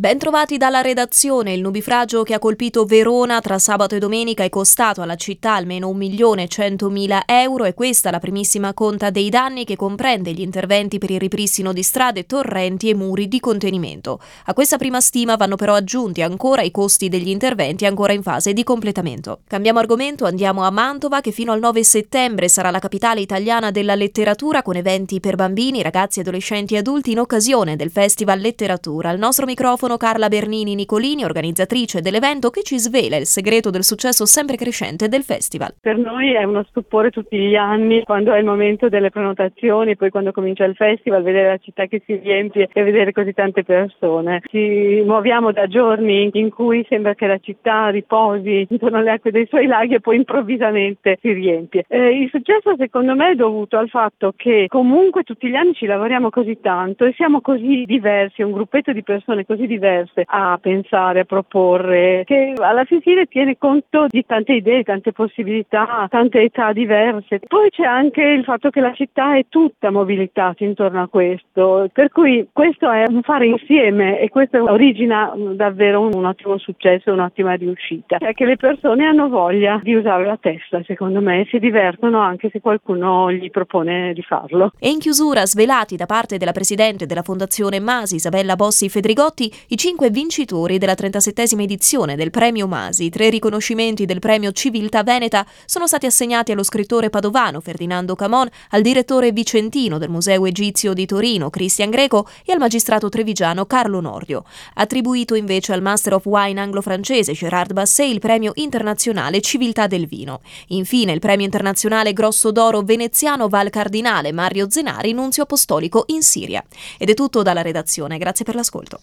Ben trovati dalla redazione. Il nubifragio che ha colpito Verona tra sabato e domenica è costato alla città almeno 1.100.000 euro e questa la primissima conta dei danni che comprende gli interventi per il ripristino di strade, torrenti e muri di contenimento. A questa prima stima vanno però aggiunti ancora i costi degli interventi ancora in fase di completamento. Cambiamo argomento, andiamo a Mantova che fino al 9 settembre sarà la capitale italiana della letteratura con eventi per bambini, ragazzi, adolescenti e adulti in occasione del Festival Letteratura. Al nostro microfono Carla Bernini Nicolini, organizzatrice dell'evento, che ci svela il segreto del successo sempre crescente del festival. Per noi è uno stupore tutti gli anni quando è il momento delle prenotazioni, poi quando comincia il festival, vedere la città che si riempie e vedere così tante persone. Ci muoviamo da giorni in cui sembra che la città riposi intorno alle acque dei suoi laghi e poi improvvisamente si riempie. Il successo secondo me è dovuto al fatto che comunque tutti gli anni ci lavoriamo così tanto e siamo così diversi, un gruppetto di persone così diverse a pensare, a proporre, che alla fine tiene conto di tante idee, tante possibilità, tante età diverse. Poi c'è anche il fatto che la città è tutta mobilitata intorno a questo, per cui questo è un fare insieme e questo origina davvero un ottimo successo, un'ottima riuscita. È che le persone hanno voglia di usare la testa, secondo me, e si divertono anche se qualcuno gli propone di farlo. E in chiusura, svelati da parte della presidente della Fondazione Masi, Isabella Bossi Fedrigotti, i 5 vincitori della 37esima edizione del Premio Masi. 3 riconoscimenti del Premio Civiltà Veneta sono stati assegnati allo scrittore padovano Ferdinando Camon, al direttore vicentino del Museo Egizio di Torino Cristian Greco e al magistrato trevigiano Carlo Nordio. Attribuito invece al Master of Wine anglo-francese Gérard Basset il Premio Internazionale Civiltà del Vino. Infine il Premio Internazionale Grosso d'Oro veneziano Val Cardinale Mario Zenari, nunzio apostolico in Siria. Ed è tutto dalla redazione, grazie per l'ascolto.